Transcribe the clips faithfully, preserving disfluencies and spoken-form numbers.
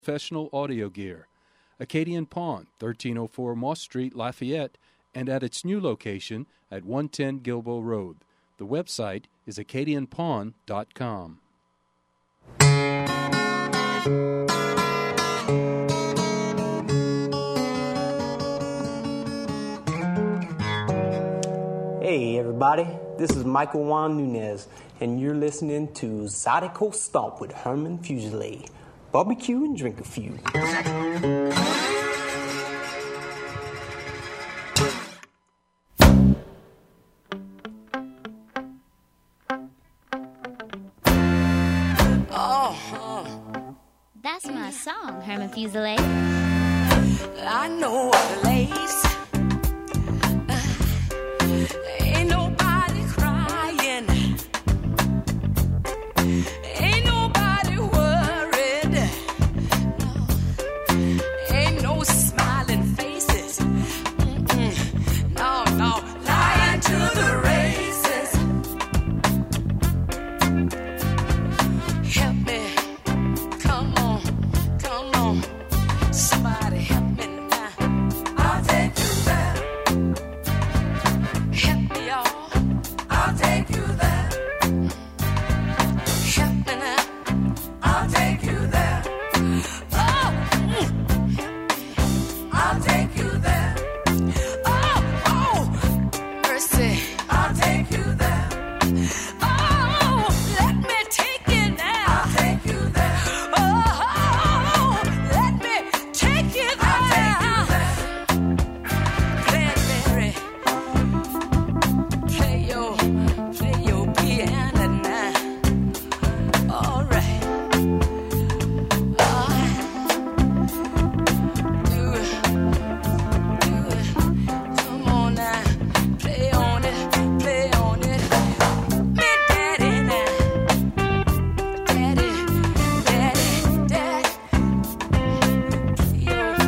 professional audio gear. Acadian Pawn, thirteen oh four Moss Street, Lafayette, and at its new location at one ten Gilboa Road. The website is acadian pawn dot com. Hey everybody, this is Michael Juan Nunez, and you're listening to Zydeco Stomp with Herman Fuselier. Barbecue and drink a few. Oh, that's my song, Herman Fuselier. I know a place. Ain't nobody crying. Ain't nobody worried. No. Ain't no smiling faces. Mm-mm. No, no. Lying to the races. Help me. Come on. Come on. Somebody help me now. I'll take you there. Help me, y'all. I'll take you there. Help me now. I'll take you there. Oh, mm. I'll take you there. Oh, oh, mercy. I'll take you there. Oh, let me take you there. I'll take you there. Oh, let me take you there. I'll take you there. Cranberry. Play your, play your piano now. All right. All right. Do it, do it. Come on now. Play on it, play on it. Me daddy now. Daddy, daddy, daddy. Play your,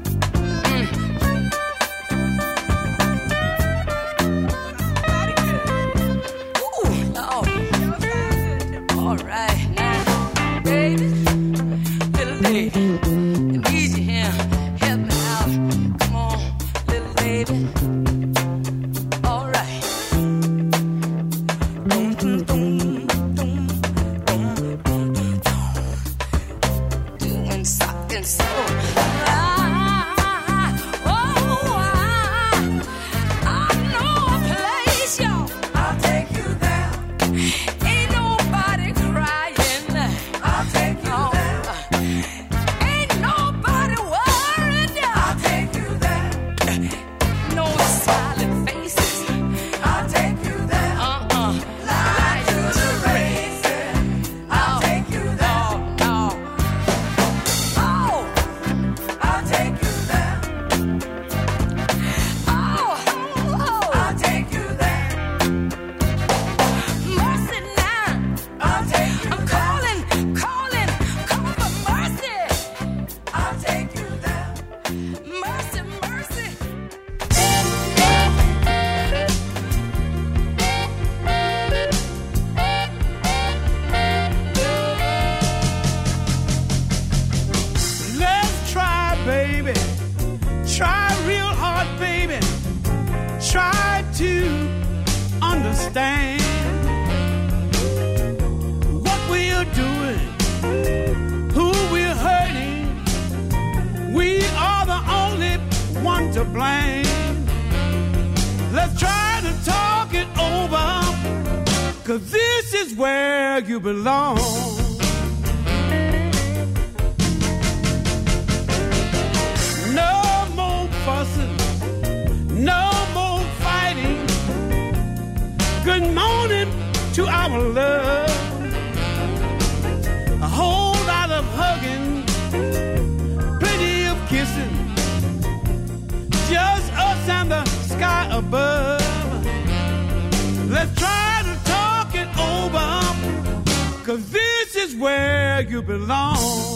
Ooh, Lord. All right, now, baby, little lady, I need you here. Help me out. Come on, little lady. All right. Dum, dum, dum, dum, dum, dum, dum, dum. Doing something so. Ah, oh, I, I know a place, y'all. I'll take you there. Ain't nobody crying. I'll take you there. Ain't nobody worried. I'll take you there. No smiling faces. I'll take you there. Uh-uh. Lie to the races. I'll take you there. No, no. Oh, I'll take you there. Oh, oh, I'll take you there. Mercy now. I'll take you I'm there. calling, calling, calling for mercy. I'll take you there. Mercy, mercy. Let's try, baby. Try real hard, baby. Try to understand what we're doing, who we're hurting. We are the only one to blame. Let's try to talk it over, 'cause this is where you belong. No more fussing, no more fighting. Good morning to our love. A whole lot of hugging, plenty of kissing. Just us and the sky above. Let's try to talk it over, 'cause this is where you belong.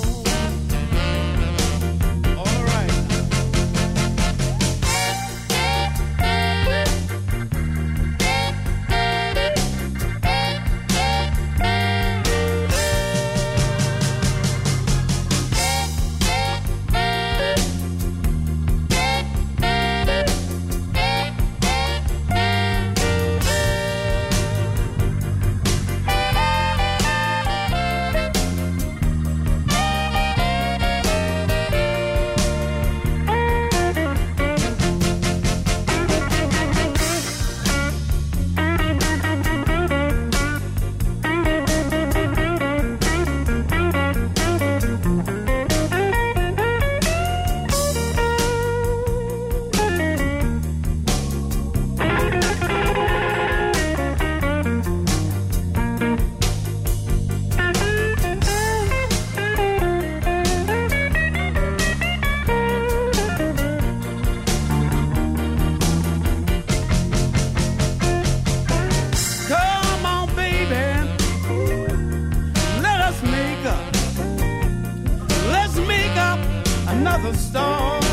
as a storm.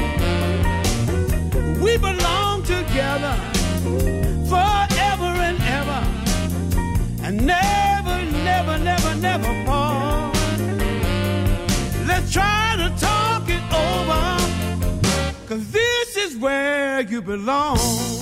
We belong together forever and ever, and never, never, never, never part. Let's try to talk it over, 'cause this is where you belong.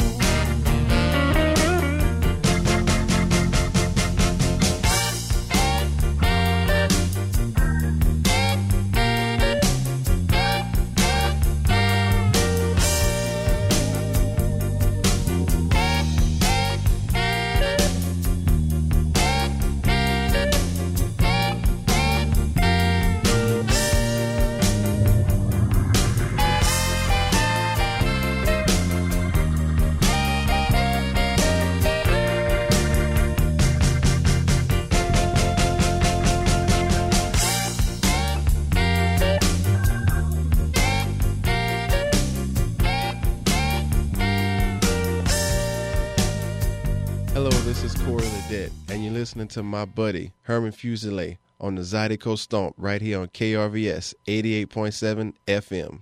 Listening to my buddy Herman Fuselier on the Zydeco Stomp right here on K R V S eighty-eight point seven F M.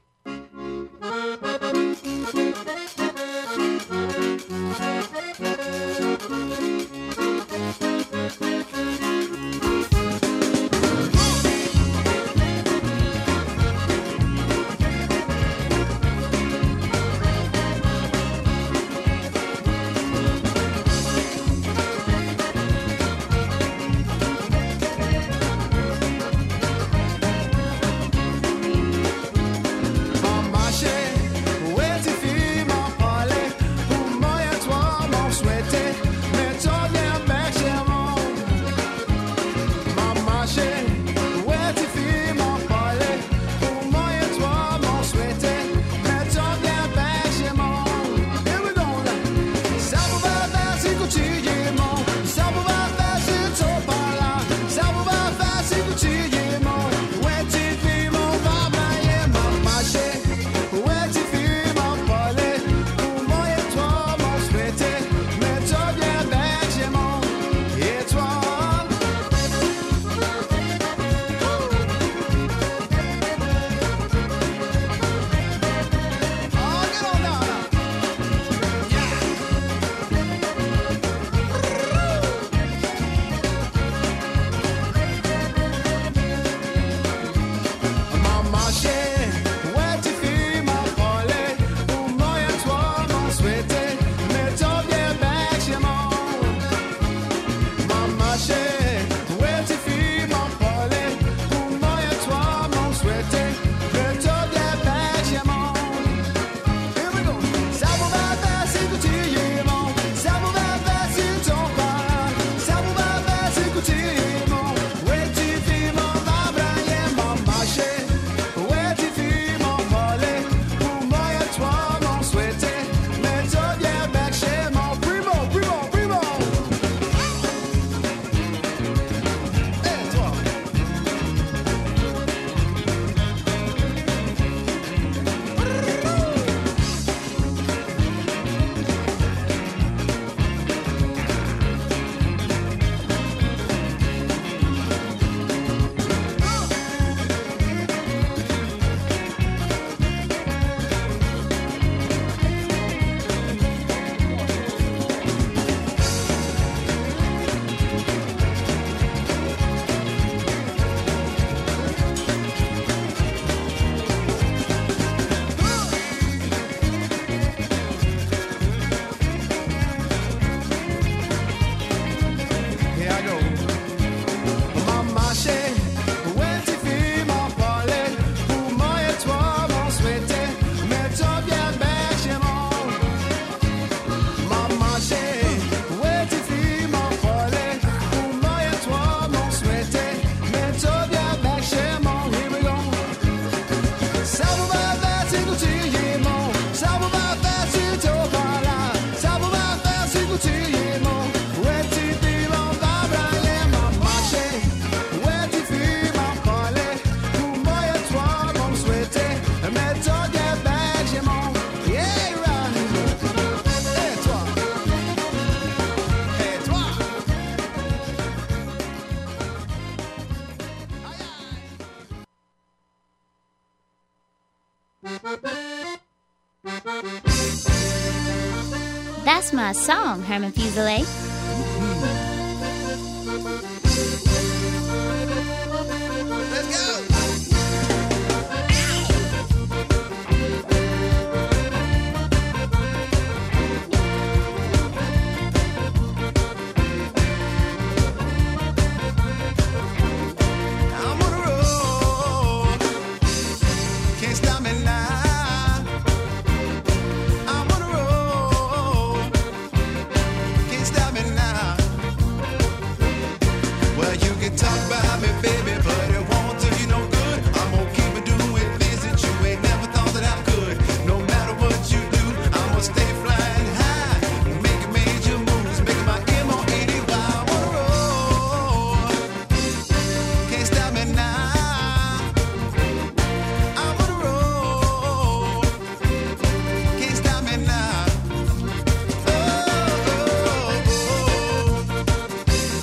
That's my song, Herman Fuselier. Let's go! I'm on a roll, can't stop me now. I'm on a roll, can't stop me now. Well, you can talk about me, baby, but it won't do you no good. I'm gonna keep it doing things that you ain't never thought that I could. No matter what you do, I'm gonna stay flying high, making major moves, making my M O N E Y. I'm on a roll, can't stop me now. I'm on a roll, can't stop me now. Oh, oh, oh.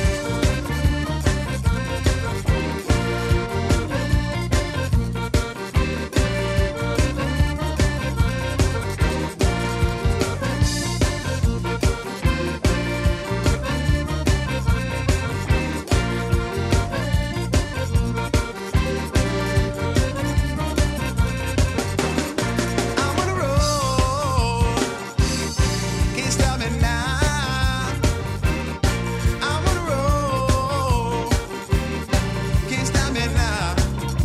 I'm on a roll, can't stop me now. I'm on a roll, can't stop me now.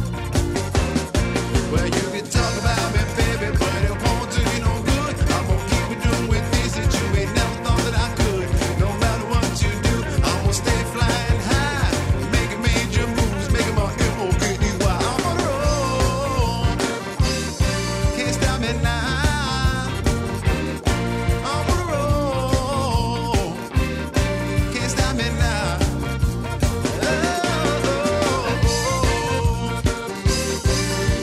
Well, you can talk about me, baby, but it won't do you no good. I'm gonna keep it doing things that you ain't never thought that I could. No matter what you do, I'm gonna stay flying high, making major moves, making my M O N E Y. I'm on a roll, can't stop me now. I'm on a roll, can't stop me now. Oh, oh, oh.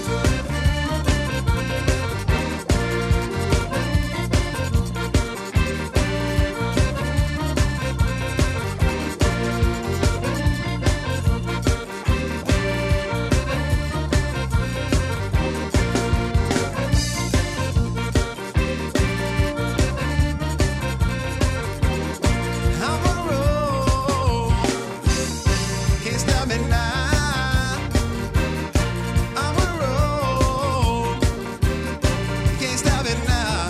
I'm on a roll, can't stop me now. I'm on a roll, can't stop it now.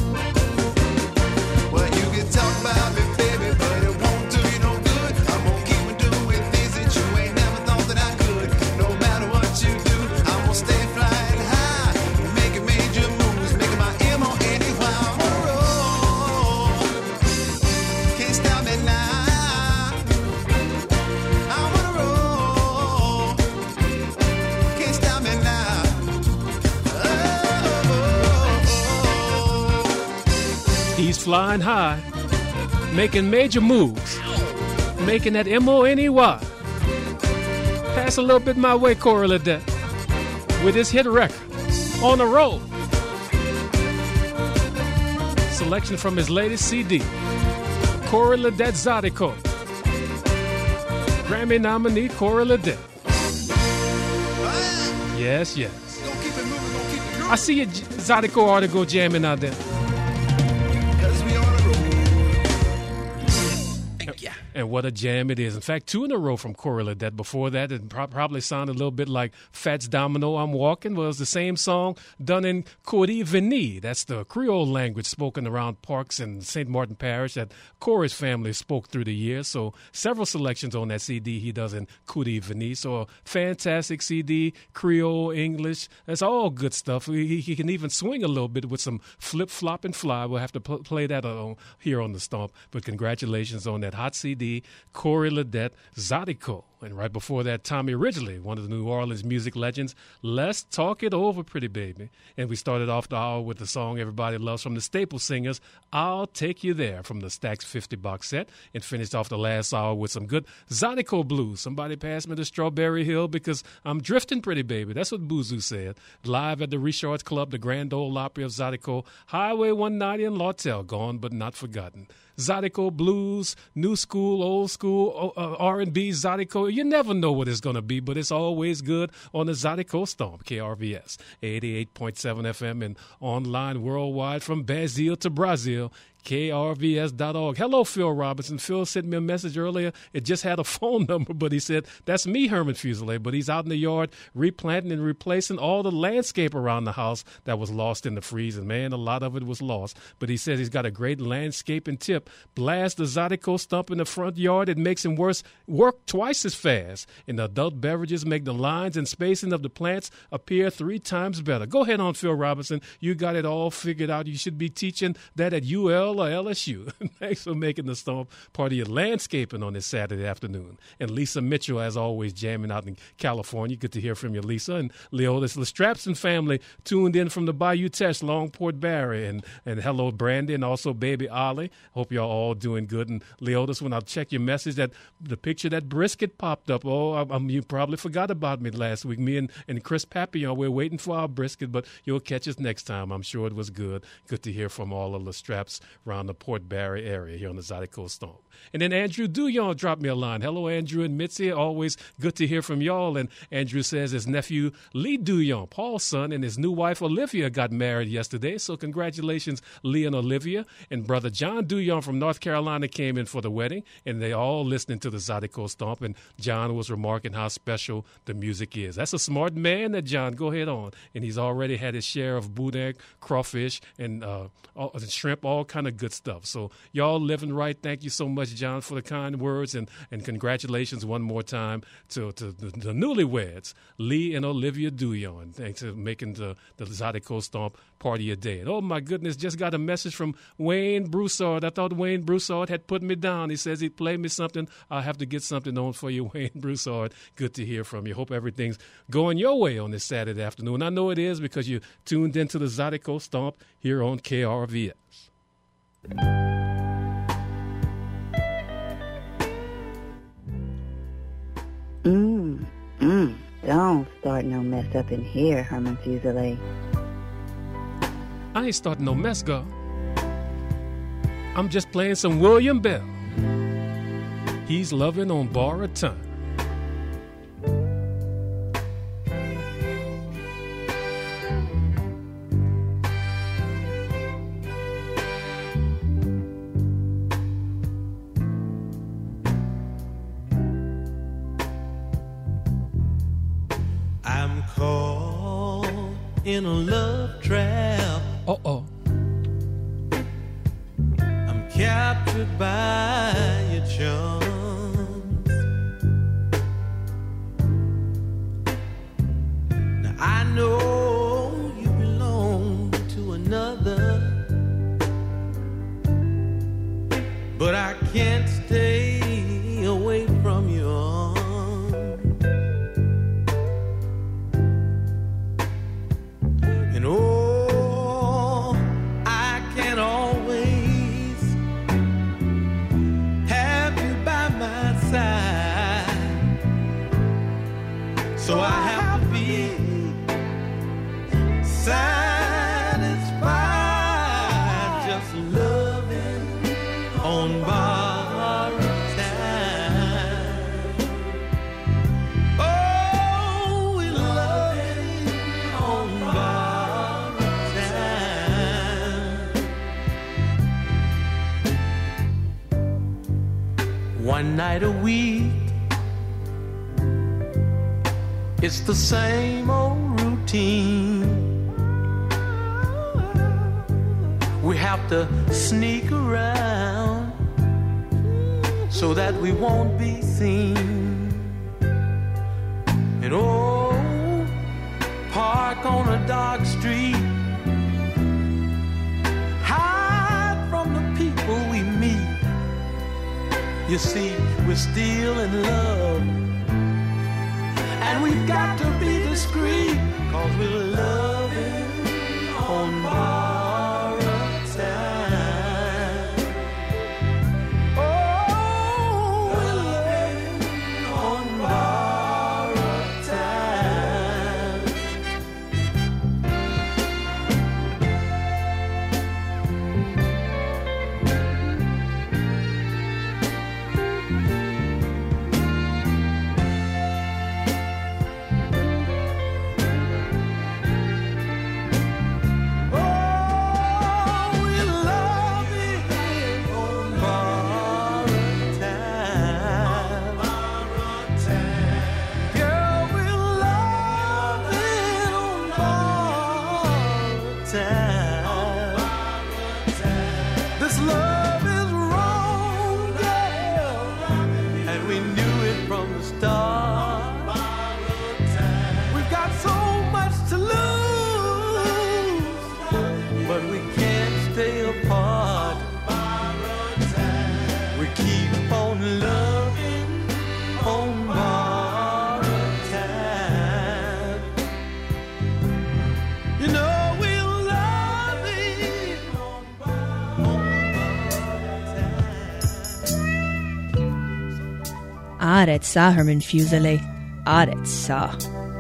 Well, you can talk about me, baby, but it won't do you no good. I'm gonna keep on doing things that you ain't never thought that I could. No matter what you do, I'm gonna stay flying high, making major moves, making my M O N E Y. I'm on a roll, can't stop me now. I'm on a roll, can't stop me now. Oh, He's flying high, making major moves, making that M O N E Y. Pass a little bit my way, Corey Ledette, with his hit record, On the Road. Selection from his latest C D, Corey Ledette Zydeco. Grammy nominee Corey Ledette. Yes, yes. Gonna keep it moving, gonna keep it growing. I see you, J- Zydeco ought to go jamming out there. 'Cause we on a roll. Thank ya. And what a jam it is. In fact, two in a row from Corey Ledette. Before that, it pro- probably sounded a little bit like Fats Domino, I'm Walking. Well, it was the same song done in Cody Vini. That's the Creole language spoken around parks in Saint Martin Parish that Corey's family spoke through the years. So several selections on that C D he does in Cody Vini. So a fantastic C D, Creole, English. That's all good stuff. He, he can even swing a little bit with some flip, flop, and fly. We'll have to pl- play that uh, here on the Stomp. But congratulations on that hot C D, Corey Ledette Zydeco. And right before that, Tommy Ridgely, one of the New Orleans music legends. Let's talk it over, pretty baby. And we started off the hour with the song everybody loves from the Staple Singers, I'll Take You There, from the Stax fifty box set. And finished off the last hour with some good Zydeco blues. Somebody passed me the Strawberry Hill because I'm drifting, pretty baby. That's what Boozoo said. Live at the Richards Club, the Grand Ole Opry of Zydeco, Highway one ninety in Lawtell, gone but not forgotten. Zydeco blues, new school, old school, uh, R and B, Zydeco You never know what it's going to be, but it's always good on the Zydeco Stomp, K R V S, eighty-eight point seven F M, and online worldwide from Brazil to Brazil. K R V S dot org. Hello, Phil Robinson. Phil sent me a message earlier. It just had a phone number, but he said, that's me, Herman Fuselier. But he's out in the yard replanting and replacing all the landscape around the house that was lost in the freeze. And, man, a lot of it was lost. But he says he's got a great landscaping tip. Blast the Zydeco Stump in the front yard. It makes him worse, work twice as fast. And the adult beverages make the lines and spacing of the plants appear three times better. Go ahead on, Phil Robinson. You got it all figured out. You should be teaching that at U L or L S U. Thanks for making the Stomp part of your landscaping on this Saturday afternoon. And Lisa Mitchell, as always, jamming out in California. Good to hear from you, Lisa. And Leotis Lestrapson family tuned in from the Bayou Teche, Longport Barry. And, and hello, Brandy, and also baby Ollie. Hope y'all all doing good. And Leotis, when I check your message, that the picture that brisket popped up. Oh, I, I, you probably forgot about me last week. Me and, and Chris Papillon, we're waiting for our brisket, but you'll catch us next time. I'm sure it was good. Good to hear from all of the Straps around the Port Barry area here on the Zydeco Stomp. And then Andrew Duyon dropped me a line. Hello, Andrew and Mitzi. Always good to hear from y'all. And Andrew says his nephew Lee Duyon, Paul's son, and his new wife Olivia got married yesterday. So congratulations, Lee and Olivia. And brother John Duyon from North Carolina came in for the wedding. And they all listening to the Zydeco Stomp. And John was remarking how special the music is. That's a smart man, that John. Go ahead on. And he's already had his share of boudin, crawfish, and uh, all, shrimp, all kind of good stuff. So y'all living right. Thank you so much, John, for the kind words, and, and congratulations one more time to, to the, the newlyweds, Lee and Olivia Duyon. Thanks for making the, the Zydeco Stomp part of your day. And oh my goodness, just got a message from Wayne Broussard. I thought Wayne Broussard had put me down. He says he'd play me something. I'll have to get something on for you, Wayne Broussard. Good to hear from you. Hope everything's going your way on this Saturday afternoon. I know it is, because you tuned into the Zydeco Stomp here on K R V S. Mmm, mmm. Don't start no mess up in here, Herman Fuselier. I ain't starting no mess, girl. I'm just playing some William Bell. He's loving on borrowed time. I'm caught in a love trap. Uh-oh. I'm captured by your charms. Now I know you belong to another, but I can't stay away from your arms. And oh, I can't always have you by my side, so I have to be satisfied just loving on borrowed time. Oh, we loving on borrowed time. One night a week, it's the same old routine. We have to sneak around so that we won't be seen. And oh, park on a dark street, hide from the people we meet. You see, we're still in love, and we've got to be discreet, 'cause we're loving on borrowed time. Oh, we're loving on borrowed time. Aretsa Herman Fuseli. Aretsa.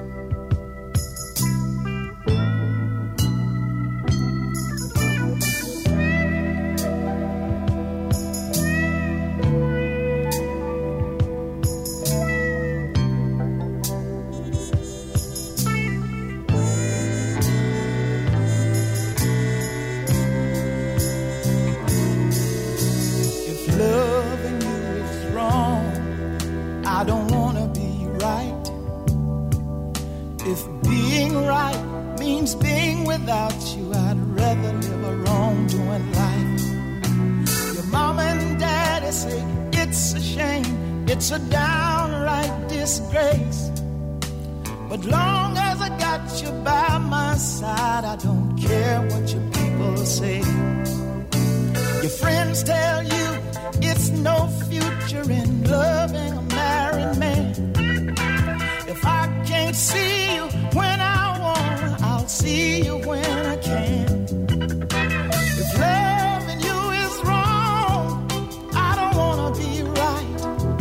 It's a downright disgrace. But long as I got you by my side, I don't care what your people say. Your friends tell you it's no future in loving a married man. If I can't see you when I want, I'll see you when I can. If loving you is wrong, I don't wanna be right.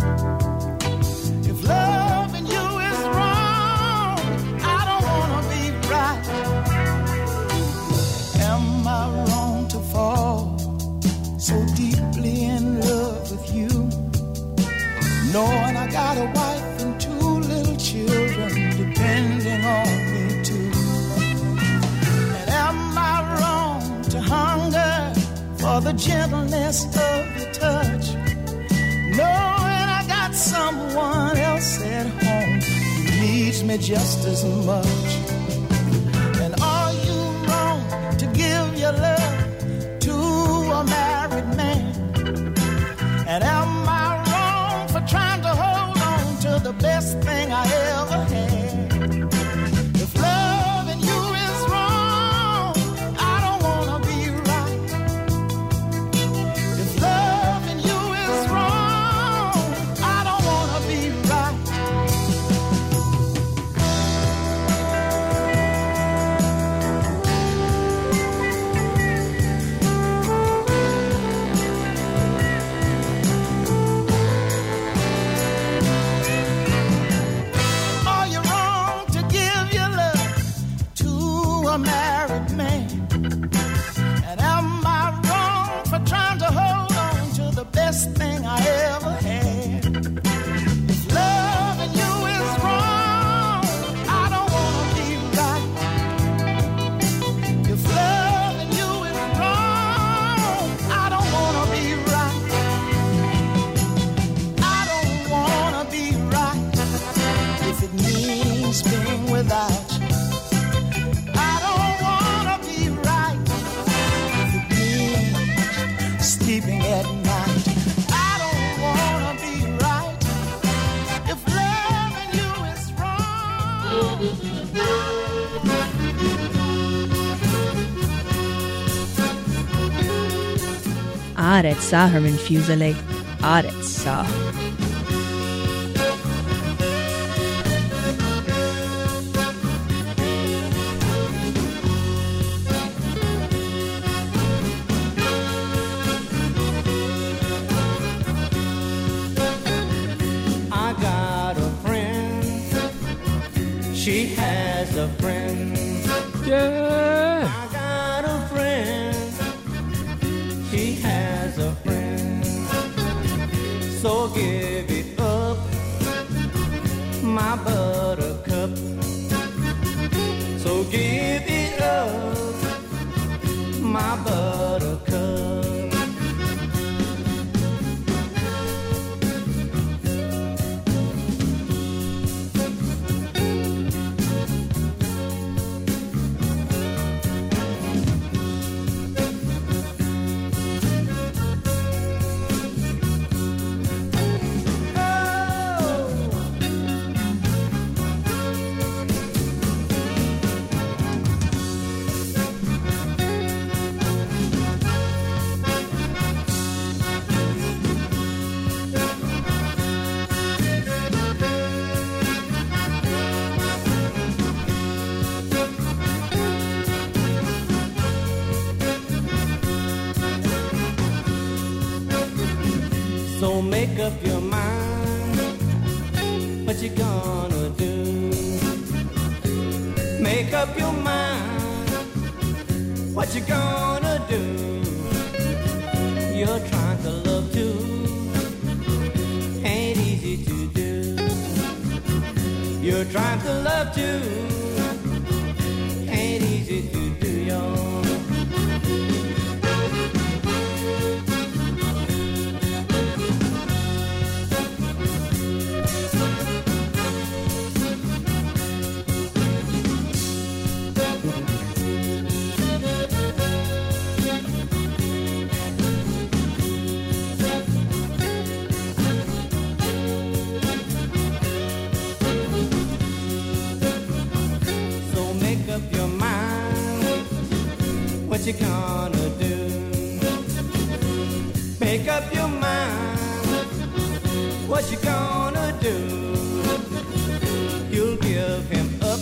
If loving you is wrong, I don't wanna be right. Am I wrong to fall so deeply in love with you, knowing I got a wife and two little children depending on me too? And am I wrong to hunger for the gentleness of your touch, knowing I got someone else at home who needs me just as much? And are you wrong to give your love to a married man? And am I wrong for trying to hold on to the best thing I ever had? If loving you is wrong, I don't wanna be right. If loving you is wrong, I don't wanna be right. Are you wrong to give your love to a married man? And am I wrong for trying to hold on to the best thing I ever had? If loving you is wrong, I don't wanna be right. If loving you is wrong, I don't wanna be right. I don't wanna be right if it means being without you. I don't wanna be right if it means sleeping at night. I don't wanna be right if loving you is wrong. Aretsa Herman Fuseli. Aretsa. I got a friend. She has a friend. Yeah. I got a friend. She has a friend. So give it up, my buttercup. So give it up, my buttercup. So make up your mind, up your mind. What you gonna do? You're trying to love too. Ain't easy to do. You're trying to love too. Ain't easy to do, y'all. What you gonna do? Make up your mind. What you gonna do? You'll give him up,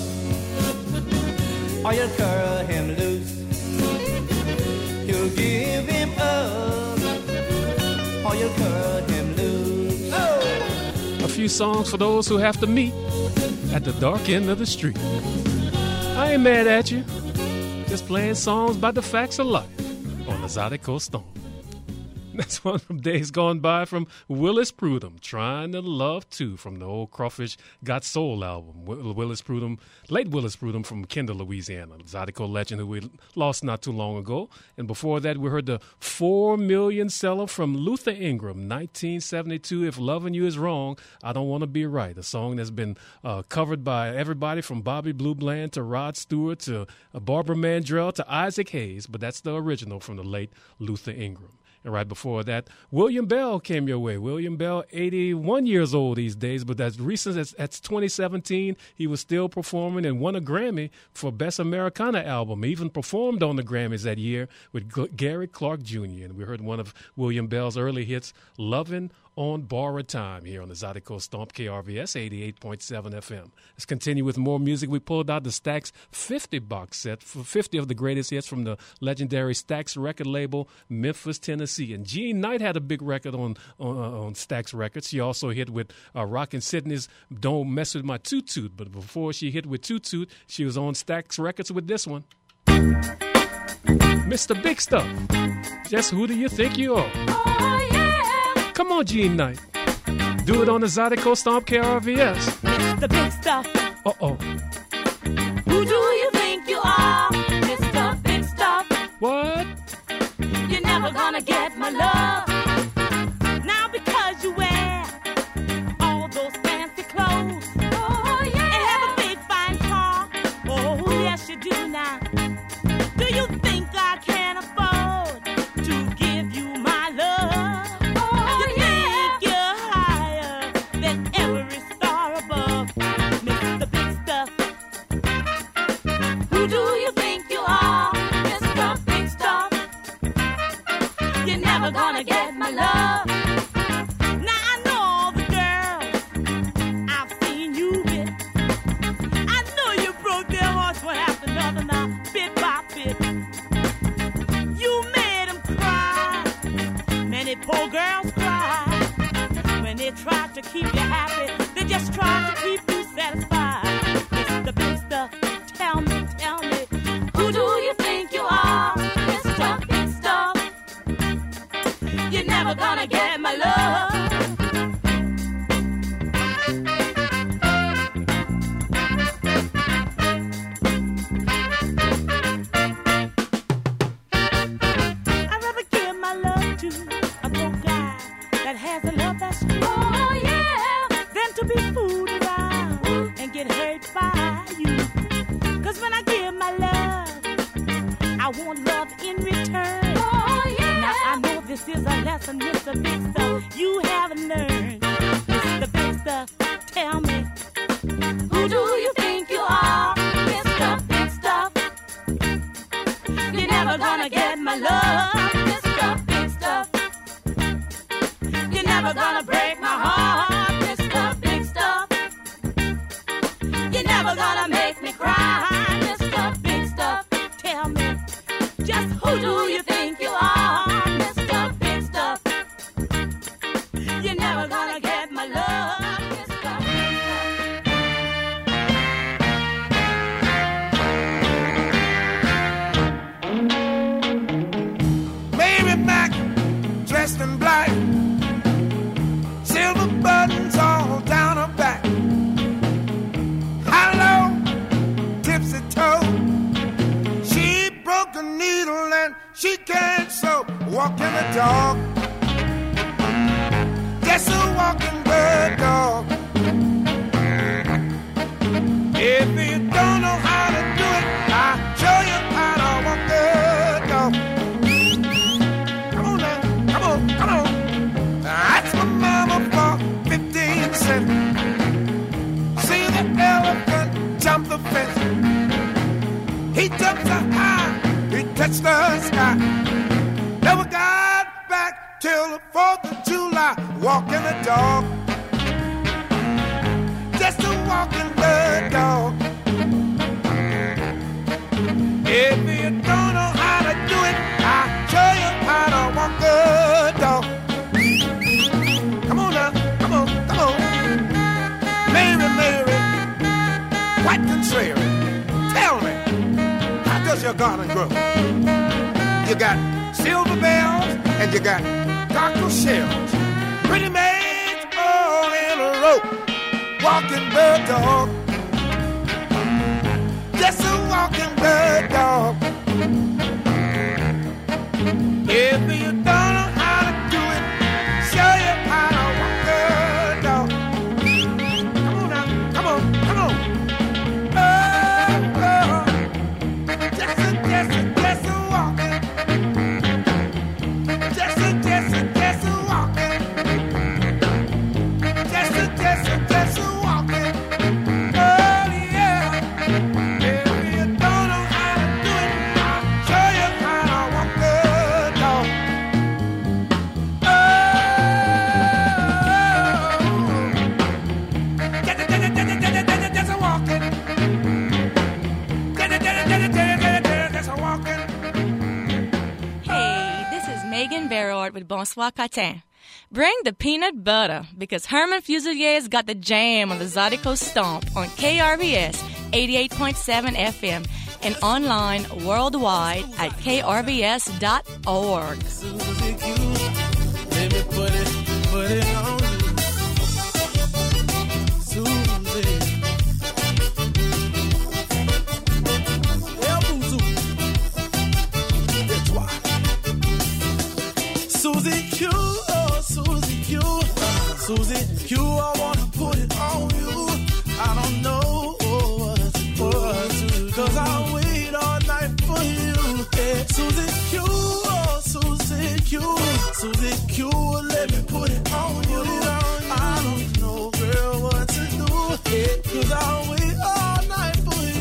or you'll curl him loose. You'll give him up, or you'll curl him loose. Oh! A few songs for those who have to meet at the dark end of the street. I ain't mad at you. Just playing songs about the facts of life on the Zydeco Storm. That's one from Days Gone By from Willis Prudhomme, Trying to Love Too, from the old Crawfish Got Soul album. Willis Prudhomme, late Willis Prudhomme from Kendall, Louisiana, Zydeco legend who we lost not too long ago. And before that, we heard the four million seller from Luther Ingram, nineteen seventy-two, If Loving You Is Wrong, I Don't Want to Be Right, a song that's been uh, covered by everybody from Bobby Blue Bland to Rod Stewart to uh, Barbara Mandrell to Isaac Hayes, but that's the original from the late Luther Ingram. And right before that, William Bell came your way. William Bell, eighty-one years old these days, but as recent as, as twenty seventeen, he was still performing and won a Grammy for Best Americana Album. He even performed on the Grammys that year with G- Gary Clark Junior And we heard one of William Bell's early hits, Lovin' on Borrowed Time, here on the Zydeco Stomp, K R V S eighty-eight point seven F M. Let's continue with more music. We pulled out the Stax fifty box set for fifty of the greatest hits from the legendary Stax record label, Memphis, Tennessee. And Jean Knight had a big record on on, uh, on Stax Records. She also hit with uh, Rockin' Sydney's Don't Mess With My Toot Toot. But before she hit with Toot Toot, she was on Stax Records with this one. Mister Big Stuff. Just who do you think you are? Oh, yeah. Come on, Jean Knight. Do it on the Zydeco Stomp K R V S. Mister Big Stuff. Uh-oh. Who do you think you are? Mister Big Stuff. What? You're never gonna get my love. Now because you wear all those fancy clothes. Oh, yeah. And have a big fine car. Oh, yes you do now. Do you think I can afford to give you my love? Who do you think you are, Mister Big Stuff? You're never gonna get my love. Now I know all the girls I've seen you with. I know you broke their hearts one after another now, bit by bit. You made them cry. Many poor girls cry. When they try to keep you happy, they just try to keep you satisfied. Mister Big Stuff, tell me. Tell me, who do you think you are, Mister Big Stuff? You're never gonna get my love. I'd rather give my love to a broke guy that has a love that's true. Oh, yeah. Than to be fooled around and get hurt by you. Cause when I give my love, I want love in return. Oh, yeah. Now I know this is a lesson, Mister Big Stuff, you haven't learned. Mister Big Stuff, tell me, who do you think you are, Mister Big Stuff? You're never gonna get my love, Mister Big Stuff. You're never gonna break my heart, Mister Big Stuff. You're never gonna make me cry, Mister Big Stuff. Tell me, just who do you think you are, Mister Big Stuff? You're never gonna get my love, Mister Big Stuff. toe. She broke a needle and she can't sew. Walking the dog, just a walking bird dog. If you don't know how to do it, I'll show you how to walk the dog. Come on now, come on, come on. That's my mama for fifteen cents. See the elephant jump the fence. He jumped so high, he touched the sky. Never got back till the fourth of July. Walking the dog, just a walking the dog. If you don't know how to do it, I'll show you how to walk the dog. Come on now, come on, come on. Mary, Mary, quite contrary. Tell me, how does your garden grow? You got silver bells and you got cockle shells. Pretty maids all in a row. Walking bird dog, just a walking bird dog. If you don't know how to do it, show you how to walk the dog. Come on now, come on, come on. Oh, oh. Just a, just a, just a walking. Just a, just a, just a walking. Just a, just a, just a walking. Oh yeah. If you don't know how to do it, I'll show you how to walk the dog. Oh. Just a, just a, just a, just a, just a walking. Just a, just a, just a, just a walking. Hey, this is Megan Barrard with Bonsoir Catin. Bring the peanut butter because Herman Fusilier's got the jam on the Zydeco Stomp on K R V S eighty-eight point seven F M and online worldwide at K R V S dot org. Susie Q, let me put it, put it on you. Susie. El Boozoo. That's why. Susie Q, oh Susie Q. Susie Q, I wanna put it on you. I don't know what what to do, cause I'll wait all night for you. Yeah. Susie Q, oh Susie Q. Susie Q, let me put it on you. I don't know, girl, what to do, yeah, cause I'll wait all night for you.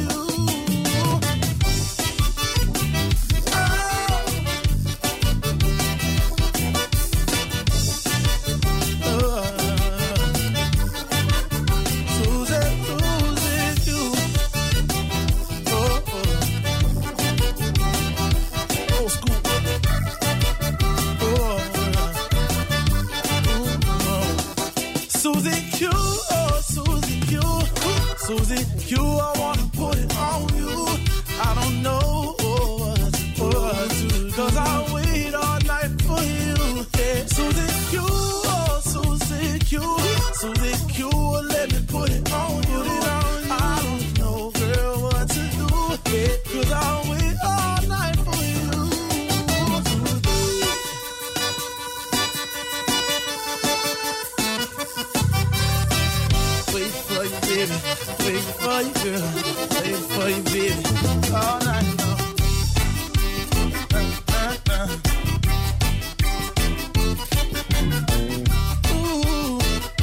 Susie Q, oh Susie Q, Susie Q, I wanna put it on you. I don't know what, what to do, cause I'll wait all night for you. Yeah. Susie Q, oh Susie Q, Susie Q, let me put it on you. I don't know, girl, what to do, yeah, cause I'll wait all night for you. Wait for you, baby. Wait for you, girl. Wait for you, baby. All night long. Uh, uh, uh. Ooh.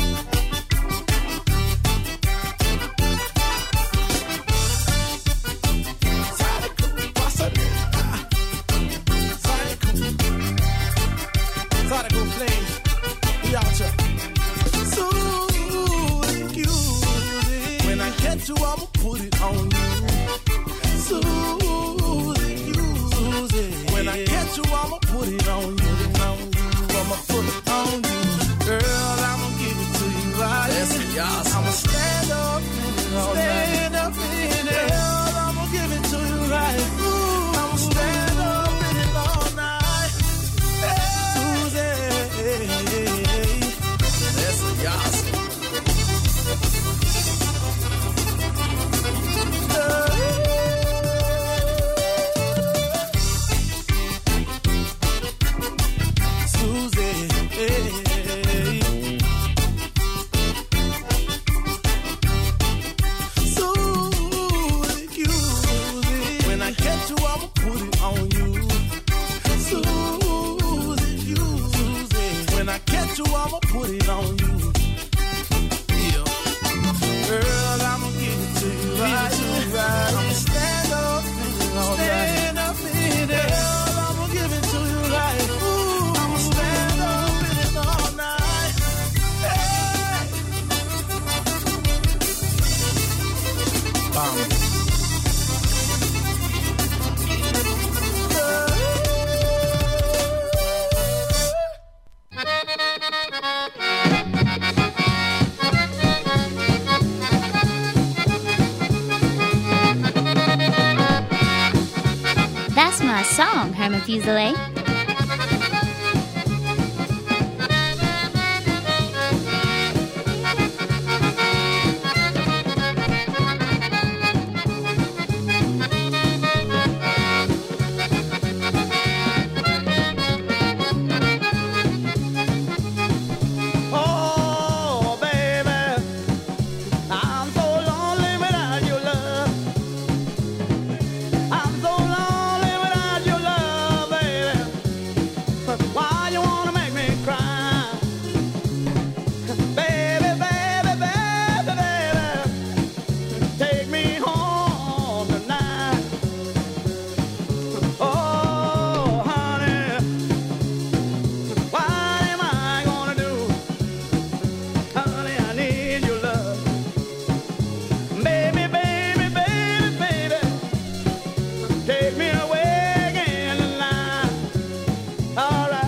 Zydeco, what's up? Zydeco. Zydeco Flames. We out here. When I get you, I'ma put it on you. Susie, you, Susie. When I get you, I'ma put it on you. I'ma put it on you. Girl, I'ma give it to you right. I'ma stand up in it all stand night. Up in it. Girl, I'ma give it to you right. Ooh, I'ma stand up in it all night. Susie, that's a yas. my song, Herman Fuselier. Oh, baby, I'm so lonely without your love. I'm so lonely without your love, baby. Why you wanna make me cry? Baby, baby, baby, baby, take me home tonight. Oh, honey, what am I gonna do? Honey, I need your love. Baby, baby, baby, baby, take me away again tonight. All right.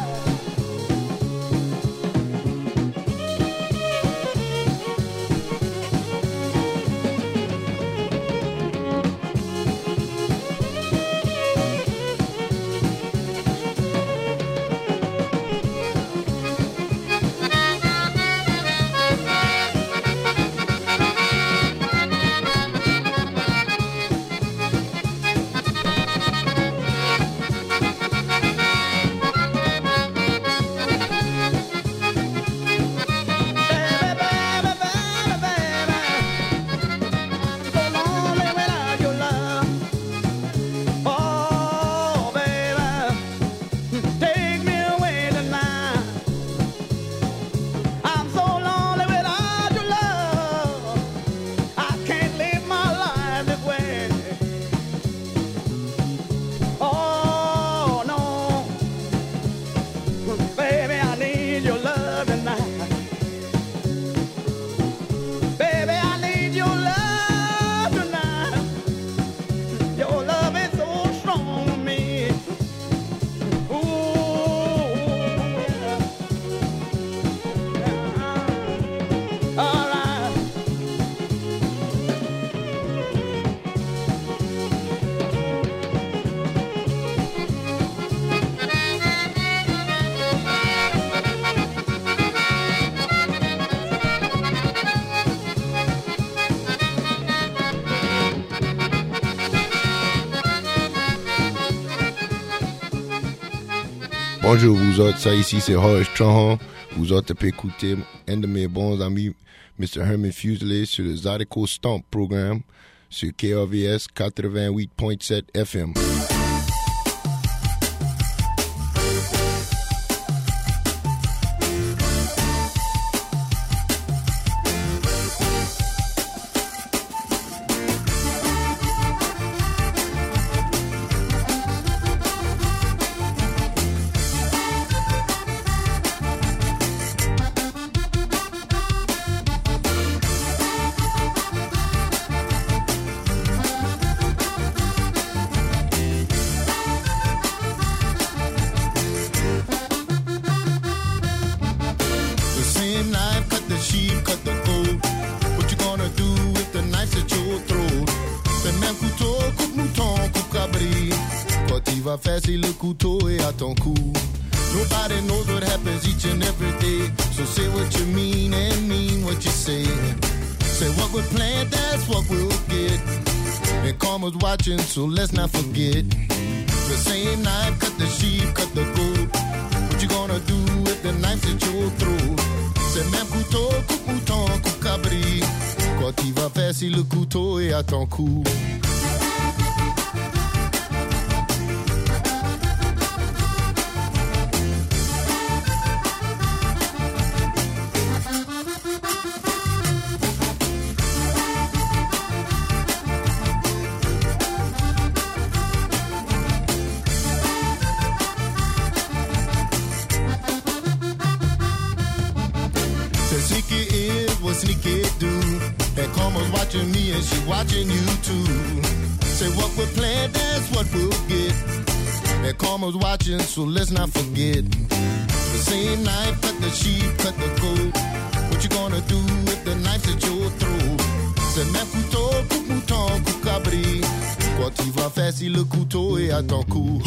Oh, baby, take me away tonight. I'm so lonely without your love. I can't live my life this way. Oh, no. Baby, I need your love tonight. Baby, I need your love tonight. Your love is so strong to me. Ooh, yeah. Yeah. All right. Bonjour vous autres, ça ici c'est Horace Chauhan. Vous autres pouvez écouter un de mes bons amis, mister Herman Fuselier, sur le Zydeco Stomp programme sur K R V S quatre-vingt-huit point sept F M. The same knife cut the sheep, cut the goat. What you gonna do with the knives at your throat? Le même couteau coupe mouton, coupe cabri. Quand il va faire, le couteau est à ton cou. Nobody knows what happens each and every day. So say what you mean and mean what you say. Say what we planned, that's what we'll get. And karma's watching, so let's not forget. The same knife cut the sheep, cut the goat. What you gonna do with the knives at your throat? C'est même couteau, coupe mouton, coupe cabri. Quand il va faire, si le couteau est à ton cou. Sneaky is what sneaky do. And karma's watching me and she watching you too. Say what we planned, that's what we'll get. And karma's watching, so let's not forget. The same knife cut the sheep, cut the goat. What you gonna do with the knives at your throat? C'est même couteau, coupe mouton, coupe cabri. Quand il va faire si le couteau est à ton cou.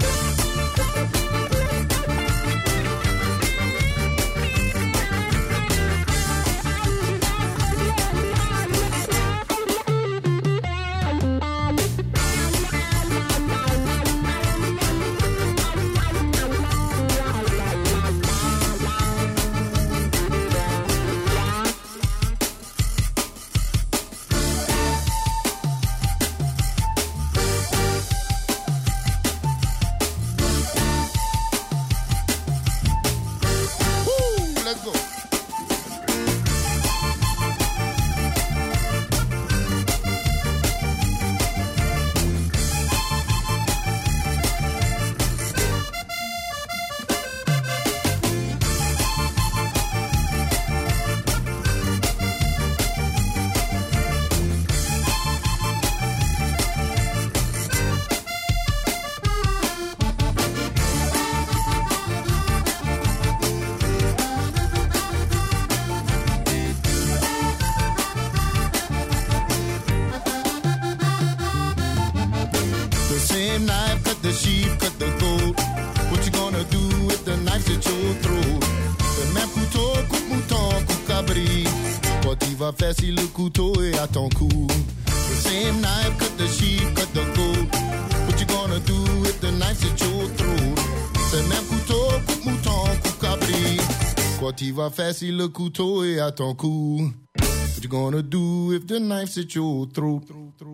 Faire si le couteau est à ton cou. The same knife cut the sheep, cut the goat. What you gonna do if the knife's at your throat? C'est même couteau, coupe mouton, coupe cabri. Quoi tu vas faire si le couteau est à ton cou? What you gonna do if the knife's at your throat?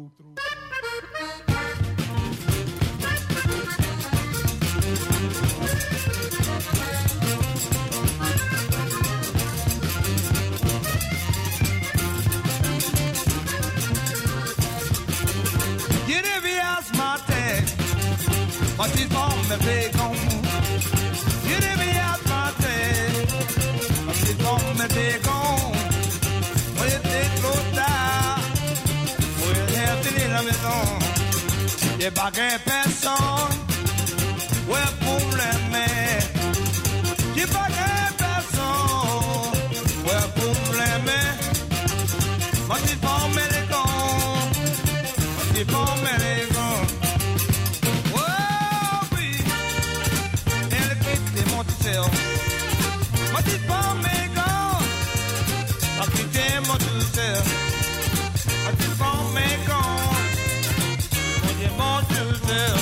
But it's on me big on. You did me out my day. But it's on me big on. When you take close down, when you have to live a maison. Y'a pas qu'un personne. Ouais, pour l'aimer. Y'a pas qu'un personne. Ouais, pour l'aimer. But it's on me les gants. But it's on me les gants. But it's for me gone. I keep them on to sell. But it's for me gone. What you want to sell?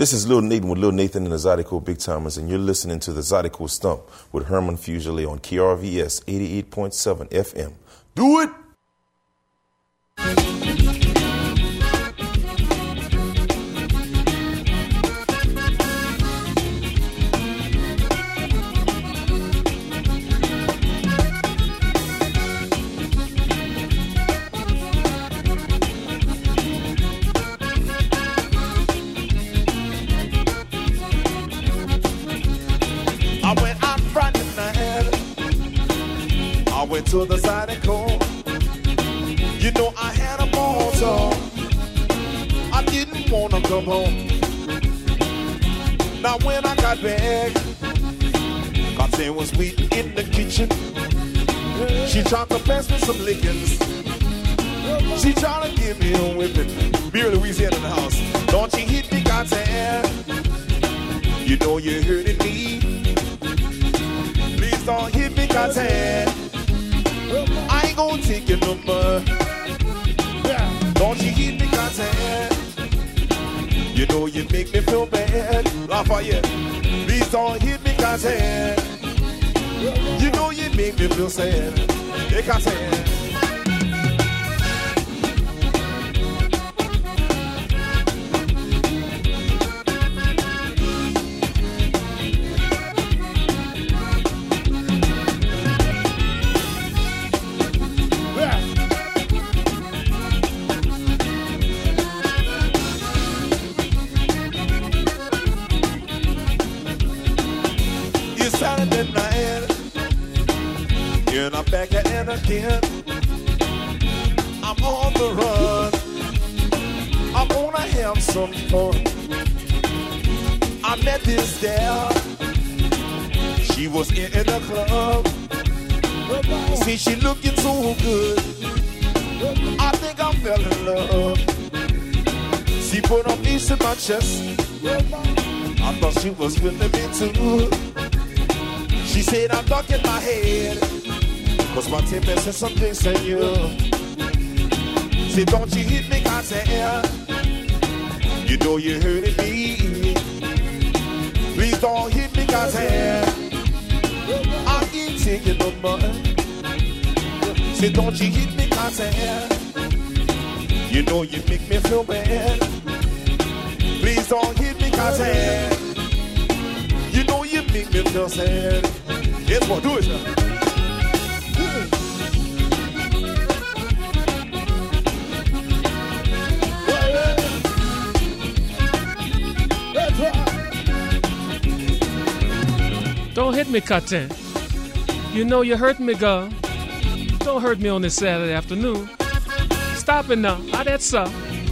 This is Lil Nathan with Lil Nathan and the Zydeco Big Timers, and you're listening to the Zydeco Stump with Herman Fusilier on K R V S eighty-eight point seven F M. Do it! Went to the Zydeco. You know I had a ball, so I didn't wanna come home. Now when I got back, Cartier was waiting in the kitchen. She tried to pass me some lickings. She tried to give me a whipping. Beer Louisiana in the house. Don't you hit me, Cartier? You know you're hurting me. Please don't hit me, Cartier. I ain't gonna take your number. Don't you hit me, Cartier? You know you make me feel bad. Lafayette, please don't hit me, Cartier. You know you make me feel sad. Hey, Cartier. I'm back at again. I'm on the run. I wanna have some fun. I met this gal. She was in, in the club. See, she looking so good. I think I fell in love. She put her face in my chest. I thought she was feeling me too. She said I'm ducking my head, cause my temper said something to you. Say, don't you hit me, Cartier. You know you're hurting me. Please don't hit me, Cartier. I ain't taking no money. Say, don't you hit me, Cartier. You know you make me feel bad. Please don't hit me, Cartier. You know you make me feel sad. Yes, what? Do it, sir. Don't hit me, Cartier. You know you hurt me, girl. Don't hurt me on this Saturday afternoon. Stop it now. How that's up?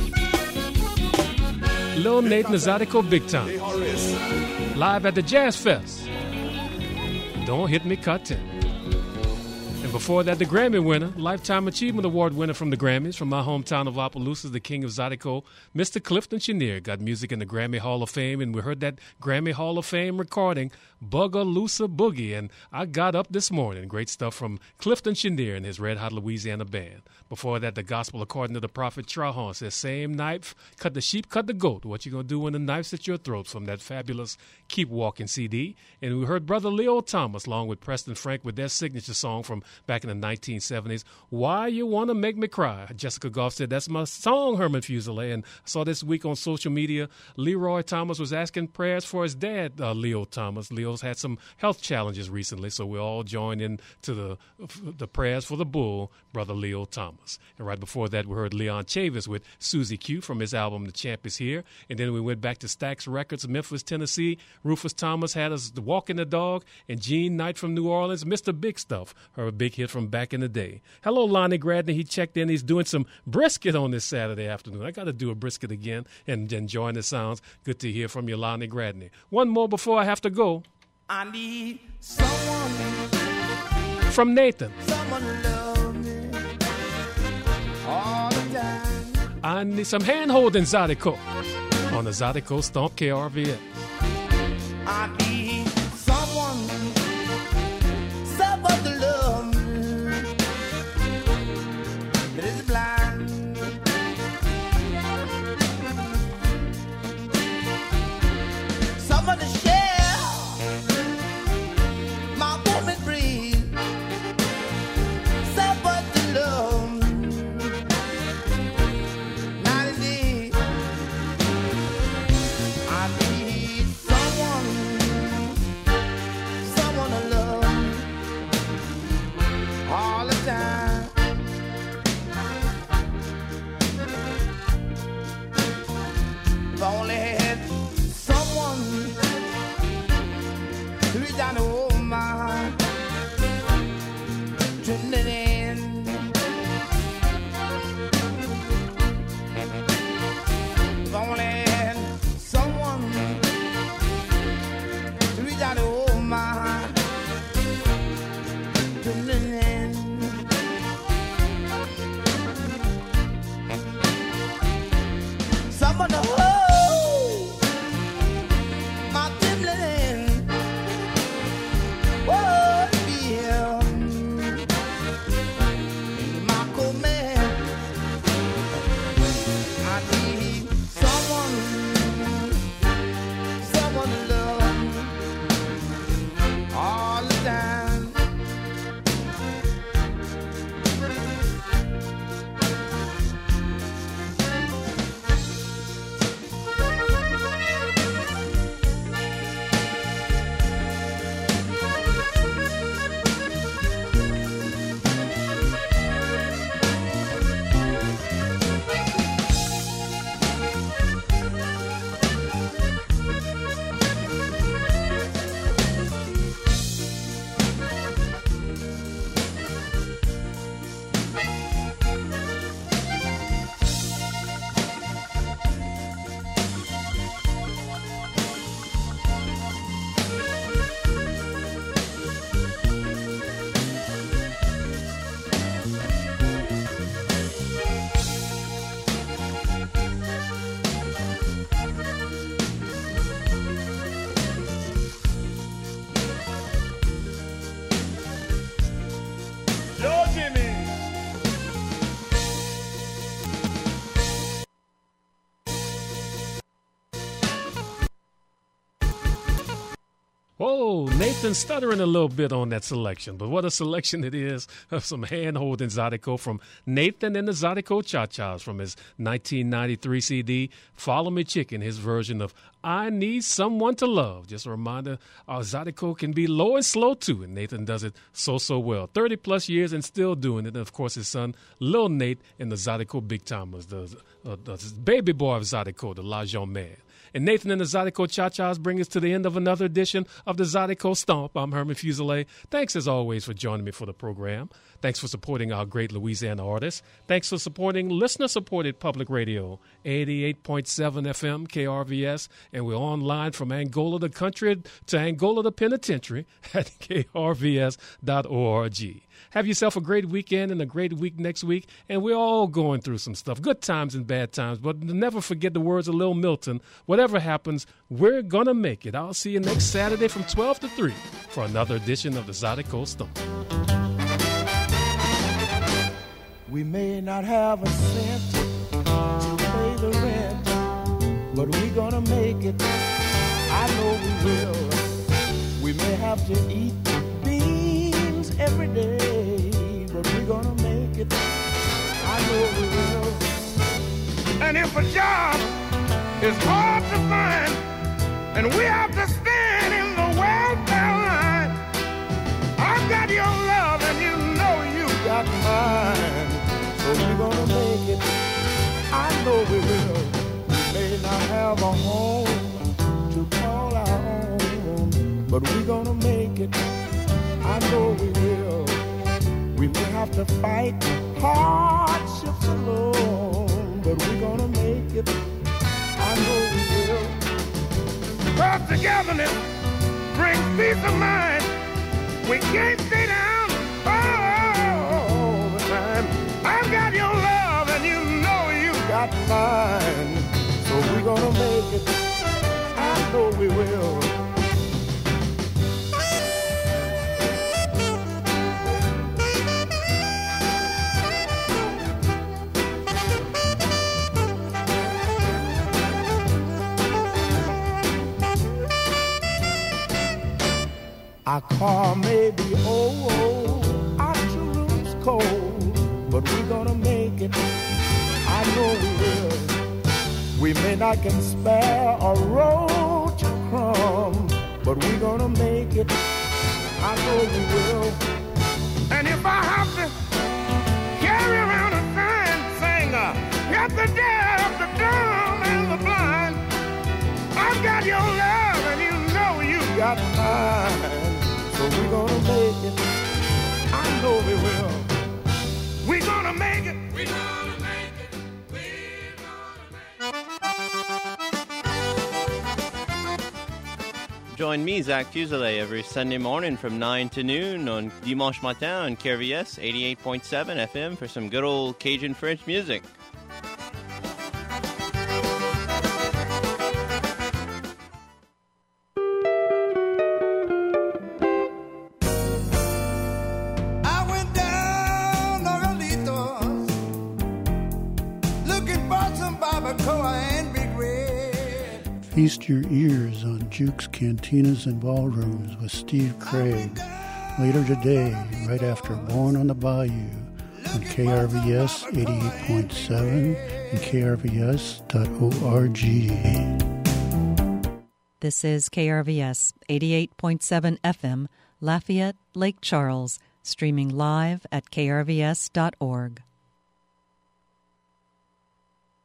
Lil Nate and the Zydeco Big Time. Live at the Jazz Fest. Don't hit me, Cartier. And before that, the Grammy winner, Lifetime Achievement Award winner from the Grammys, from my hometown of Opelousas, the king of Zydeco, Mister Clifton Chenier, got music in the Grammy Hall of Fame, and we heard that Grammy Hall of Fame recording, Boogaloosa Boogie, and I got up this morning. Great stuff from Clifton Chenier and his Red Hot Louisiana Band. Before that, the gospel according to the prophet Trahan says, same knife, cut the sheep, cut the goat. What you gonna do when the knife's at your throat? From that fabulous Keep Walking C D. And we heard Brother Leo Thomas along with Preston Frank with their signature song from back in the nineteen seventies, Why You Wanna Make Me Cry. Jessica Goff said, that's my song, Herman Fusilier. And I saw this week on social media, Leroy Thomas was asking prayers for his dad, uh, Leo Thomas. Leo's had some health challenges recently, so we all joined in to the, the prayers for the bull, Brother Leo Thomas. And right before that, we heard Leon Chavis with Susie Q from his album The Champ Is Here. And then we went back to Stax Records, Memphis, Tennessee. Rufus Thomas had us Walking the Dog, and Jean Knight from New Orleans, Mister Big Stuff, her big hit from back in the day. Hello, Lonnie Gradney. He checked in. He's doing some brisket on this Saturday afternoon. I got to do a brisket again and enjoying the sounds. Good to hear from you, Lonnie Gradney. One more before I have to go. I need someone. From Nathan. Someone to love me all the time. I need some hand-holding, Zydeco, on the Zydeco Stomp K R V S. I need someone, someone to love me that is blind. Whoa, Nathan stuttering a little bit on that selection, but what a selection it is of some hand-holding Zydeco from Nathan and the Zydeco Cha-Chas from his nineteen ninety-three C D, Follow Me Chicken, his version of I Need Someone to Love. Just a reminder, our Zydeco can be low and slow too, and Nathan does it so, so well. thirty-plus years and still doing it, and of course his son, Lil Nate, and the Zydeco Big Timers, the, uh, the baby boy of Zydeco, the La Jean Man. And Nathan and the Zydeco Cha-Chas bring us to the end of another edition of the Zydeco Stomp. I'm Herman Fuselier. Thanks, as always, for joining me for the program. Thanks for supporting our great Louisiana artists. Thanks for supporting listener-supported public radio, eighty-eight point seven F M, K R V S. And we're online from Angola, the country, to Angola, the penitentiary, at K R V S dot org. Have yourself a great weekend and a great week next week. And we're all going through some stuff, good times and bad times. But never forget the words of Lil Milton. Whatever happens, we're going to make it. I'll see you next Saturday from twelve to three for another edition of the Zydeco Stomp. We may not have a cent to pay the rent, but we're gonna make it. I know we will. We may have to eat beans every day, but we're gonna make it. I know we will. And if a job is hard to find, and we have to stand in the welfare line, I've got your love and you know you got mine. So we're gonna make it. I know we will. We may not have a home to call our own, but we're gonna make it. I know we will. We may have to fight hardships alone, but we're gonna make it. I know we will. Cause togetherness brings peace of mind. We can't stay down all the time. I've got your love and you know you got mine. So we're gonna make it. I know we will. Our car may be old, our two rooms cold, but we're gonna make it. I know we will. We may not can spare a roach crumb, but we're gonna make it. I know we will. And if I have to carry around a sign saying, uh, help the deaf, the dumb, and the blind, I've got your love and you know you got mine. So we're gonna make it. I know we will. We're gonna make it. We're gonna make it. We're gonna make it. Join me, Zach Fuselier, every Sunday morning from nine to noon on Dimanche Matin on K R V S eighty-eight point seven F M for some good old Cajun French music. Feast your ears on Jukes, Cantinas, and Ballrooms with Steve Craig later today, right after Born on the Bayou on K R V S eighty-eight point seven and K R V S dot org. This is K R V S eighty-eight point seven F M, Lafayette, Lake Charles, streaming live at K R V S dot org.